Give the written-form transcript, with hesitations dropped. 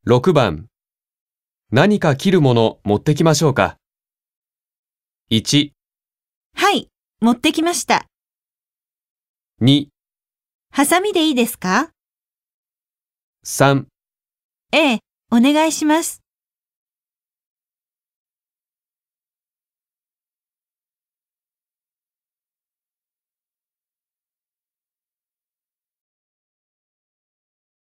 6番、何か切るもの持ってきましょうか。1、 はい、持ってきました。 2、 ハサミでいいですか？ 3 ええ、お願いします。